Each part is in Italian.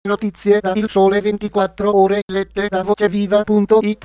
Notizie da Il Sole 24 Ore lette da voceviva.it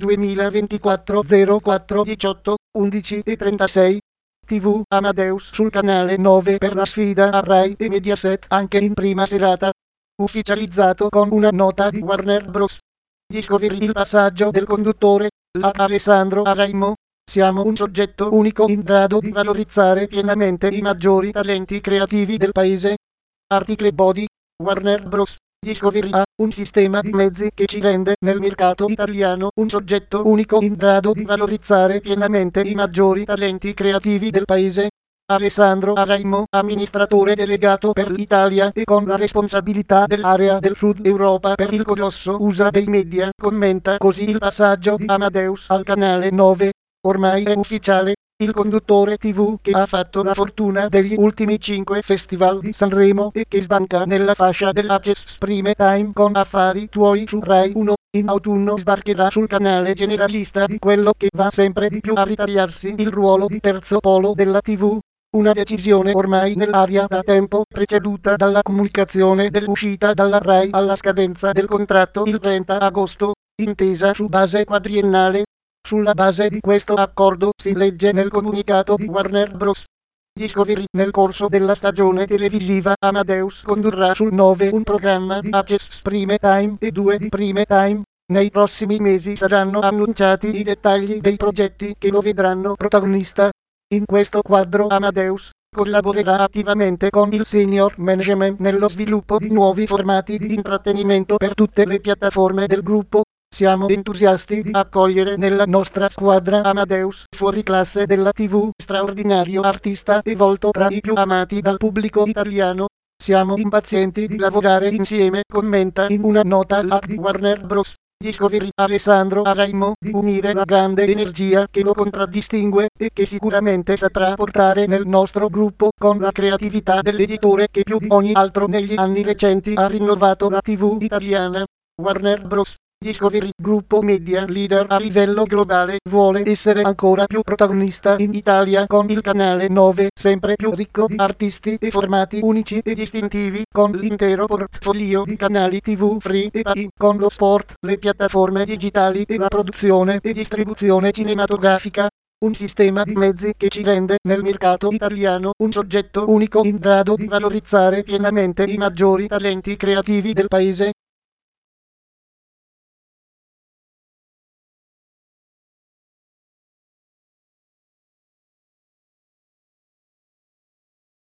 2024 04 18 11 e 36. TV Amadeus sul canale 9 per la sfida a Rai e Mediaset anche in prima serata. Ufficializzato con una nota di Warner Bros. Discovery il passaggio del conduttore, Alessandro Araimo. Siamo un soggetto unico in grado di valorizzare pienamente i maggiori talenti creativi del paese. Article Body. Warner Bros. Discovery ha un sistema di mezzi che ci rende nel mercato italiano un soggetto unico in grado di valorizzare pienamente i maggiori talenti creativi del paese. Alessandro Araimo, amministratore delegato per l'Italia e con la responsabilità dell'area del Sud Europa per il colosso USA dei media, commenta così il passaggio di Amadeus al canale 9. Ormai è ufficiale. Il conduttore TV che ha fatto la fortuna degli ultimi 5 festival di Sanremo e che sbanca nella fascia dell'Access Prime Time con Affari Tuoi su Rai 1, in autunno sbarcherà sul canale generalista di quello che va sempre di più a ritagliarsi il ruolo di terzo polo della TV. Una decisione ormai nell'aria da tempo, preceduta dalla comunicazione dell'uscita dalla Rai alla scadenza del contratto il 30 agosto, intesa su base quadriennale. Sulla base di questo accordo si legge nel comunicato di Warner Bros. Discovery nel corso della stagione televisiva Amadeus condurrà sul 9 un programma di Access Prime Time e 2 di Prime Time. Nei prossimi mesi saranno annunciati i dettagli dei progetti che lo vedranno protagonista. In questo quadro Amadeus collaborerà attivamente con il senior management nello sviluppo di nuovi formati di intrattenimento per tutte le piattaforme del gruppo. Siamo entusiasti di accogliere nella nostra squadra Amadeus, fuoriclasse della TV, straordinario artista e volto tra i più amati dal pubblico italiano. Siamo impazienti di lavorare insieme, commenta in una nota la di Warner Bros. Discovery Alessandro Araimo, di unire la grande energia che lo contraddistingue e che sicuramente saprà portare nel nostro gruppo con la creatività dell'editore che più di ogni altro negli anni recenti ha rinnovato la TV italiana. Warner Bros. Discovery, gruppo media leader a livello globale, vuole essere ancora più protagonista in Italia con il canale 9, sempre più ricco di artisti e formati unici e distintivi, con l'intero portfolio di canali TV free e pay, con lo sport, le piattaforme digitali e la produzione e distribuzione cinematografica. Un sistema di mezzi che ci rende nel mercato italiano un soggetto unico in grado di valorizzare pienamente i maggiori talenti creativi del paese.